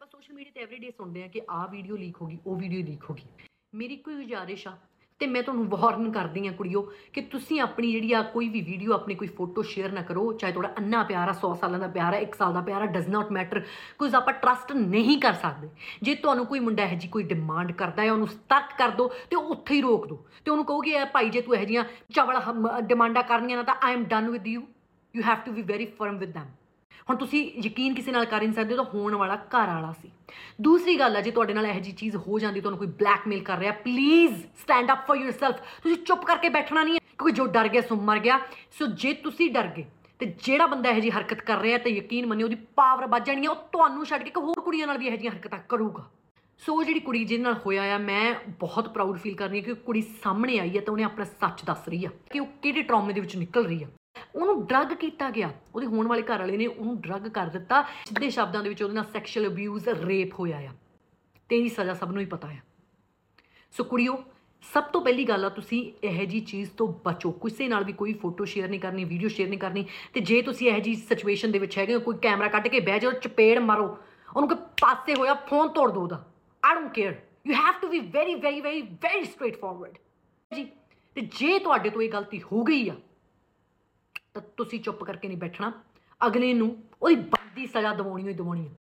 Social media ਤੇ everyday ਸੁਣਦੇ ਆ ਕਿ ਆਹ ਵੀਡੀਓ ਲੀਕ ਹੋ ਗਈ, ਉਹ ਵੀਡੀਓ ਲੀਕ ਹੋ ਗਈ। ਮੇਰੀ ਕੋਈ ਗੁਜ਼ਾਰਿਸ਼ ਆ ਤੇ ਮੈਂ ਤੁਹਾਨੂੰ ਵਾਰਨ ਕਰਦੀ ਆ ਕੁੜੀਓ ਕਿ ਤੁਸੀਂ ਆਪਣੀ ਜਿਹੜੀ ਆ ਕੋਈ ਵੀ ਵੀਡੀਓ, ਆਪਣੀ ਕੋਈ ਫੋਟੋ ਸ਼ੇਅਰ ਨਾ ਕਰੋ। ਚਾਹੇ ਤੁਹਾਡਾ ਅੰਨਾ ਪਿਆਰ ਆ, 100 ਸਾਲਾਂ ਦਾ ਪਿਆਰ ਆ, 1 ਸਾਲ ਦਾ ਪਿਆਰ ਆ, ਡਜ਼ ਨਾਟ ਮੈਟਰ। ਕੁਝ ਆਪਾਂ ਟਰਸਟ ਨਹੀਂ ਕਰ ਸਕਦੇ। ਜੇ ਤੁਹਾਨੂੰ ਕੋਈ ਮੁੰਡਾ ਇਹੋ ਜਿਹੀ ਕੋਈ ਡਿਮਾਂਡ ਕਰਦਾ ਹੈ, ਉਹਨੂੰ ਸਤਰਕ ਕਰ ਦਿਓ ਤੇ ਉੱਥੇ ਹੀ ਰੋਕ ਦਿਓ ਤੇ ਉਹਨੂੰ ਕਹੋਗੇ ਇਹ ਭਾਈ ਜੇ ਤੂੰ ਇਹੋ ਜਿਹੀਆਂ ਚਵਲ ਡਿਮਾਂਡਾਂ ਕਰਨੀਆਂ ਨਾ ਤਾਂ I am done with you have to be very firm with them. ਹੁਣ ਤੁਸੀਂ ਯਕੀਨ ਕਿਸੇ ਨਾਲ ਕਰ ਨਹੀਂ ਸਕਦੇ, ਤਾਂ ਹੋਣ ਵਾਲਾ ਘਰ ਵਾਲਾ ਸੀ। ਦੂਸਰੀ ਗੱਲ ਹੈ, ਜੇ ਤੁਹਾਡੇ ਨਾਲ ਇਹੋ ਜਿਹੀ ਚੀਜ਼ ਹੋ ਜਾਂਦੀ, ਤੁਹਾਨੂੰ ਕੋਈ ਬਲੈਕਮੇਲ ਕਰ ਰਿਹਾ, please stand up for yourself. ਤੁਸੀਂ ਚੁੱਪ ਕਰਕੇ ਬੈਠਣਾ ਨਹੀਂ ਹੈ, ਕਿਉਂਕਿ ਜੋ ਡਰ ਗਿਆ ਸੋ ਮਰ ਗਿਆ। ਸੋ ਜੇ ਤੁਸੀਂ ਡਰ ਗਏ ਤੇ ਜਿਹੜਾ ਬੰਦਾ ਇਹੋ ਜਿਹੀ ਹਰਕਤ ਕਰ ਰਿਹਾ ਤਾਂ ਯਕੀਨ ਮੰਨਿਓ ਉਹਦੀ ਪਾਵਰ ਵੱਧ ਜਾਣੀ ਹੈ। ਉਹ ਤੁਹਾਨੂੰ ਛੱਡ ਕੇ ਹੋਰ ਕੁੜੀਆਂ ਨਾਲ ਵੀ ਇਹੋ ਜਿਹੀਆਂ ਹਰਕਤਾਂ ਕਰੂਗਾ। ਸੋ ਜਿਹੜੀ ਕੁੜੀ ਜਿਹਦੇ ਨਾਲ ਹੋਇਆ ਆ, ਮੈਂ ਬਹੁਤ ਪ੍ਰਾਊਡ ਫੀਲ ਕਰ ਰਹੀ ਹਾਂ ਕਿ ਉਹ ਕੁੜੀ ਸਾਹਮਣੇ ਆਈ ਹੈ ਤਾਂ ਉਹਨੇ ਆਪਣਾ ਸੱਚ ਦੱਸ ਰਹੀ ਆ ਕਿ ਉਹ ਕਿਹੜੇ ਟਰੌਮੇ ਦੇ ਵਿੱਚ ਨਿਕਲ ਰਹੀ ਆ। ਉਹਨੂੰ ਡਰੱਗ ਕੀਤਾ ਗਿਆ, ਉਹਦੇ ਹੋਣ ਵਾਲੇ ਘਰ ਵਾਲੇ ਨੇ ਉਹਨੂੰ ਡਰੱਗ ਕਰ ਦਿੱਤਾ। ਸਿੱਧੇ ਸ਼ਬਦਾਂ ਦੇ ਵਿੱਚ ਉਹਦੇ ਨਾਲ ਸੈਕਸ਼ੂਅਲ ਅਬਿਊਜ਼, ਰੇਪ ਹੋਇਆ ਆ ਤੇ ਇਹਦੀ ਸਜ਼ਾ ਸਭ ਨੂੰ ਹੀ ਪਤਾ ਆ। ਸੋ ਕੁੜੀਓ, ਸਭ ਤੋਂ ਪਹਿਲੀ ਗੱਲ ਆ, ਤੁਸੀਂ ਇਹੋ ਜਿਹੀ ਚੀਜ਼ ਤੋਂ ਬਚੋ। ਕਿਸੇ ਨਾਲ ਵੀ ਕੋਈ ਫੋਟੋ ਸ਼ੇਅਰ ਨਹੀਂ ਕਰਨੀ, ਵੀਡੀਓ ਸ਼ੇਅਰ ਨਹੀਂ ਕਰਨੀ। ਤੇ ਜੇ ਤੁਸੀਂ ਇਹੋ ਜਿਹੀ ਸਿਚੁਏਸ਼ਨ ਦੇ ਵਿੱਚ ਹੈਗੇ ਹੋ, ਕੋਈ ਕੈਮਰਾ ਕੱਢ ਕੇ ਬਹਿ ਜਾਓ, ਚਪੇੜ ਮਾਰੋ ਉਹਨੂੰ, ਕਿ ਪਾਸੇ ਹੋਇਆ ਫੋਨ ਤੋੜ ਦੋ ਉਹਦਾ। I don't care, you have to be very very very very straight forward ਜੀ। ਤੇ ਜੇ ਤੁਹਾਡੇ ਤੋਂ ਇਹ ਗਲਤੀ ਹੋ ਗਈ ਆ ਤਾਂ ਤੁਸੀਂ ਚੁੱਪ ਕਰਕੇ ਨਹੀਂ ਬੈਠਣਾ, ਅਗਲੇ ਨੂੰ ਉਹਦੀ ਬਣਦੀ ਸਜ਼ਾ ਦਿਵਾਉਣੀ ਹੋਈ ਦਿਵਾਉਣੀ ਆ।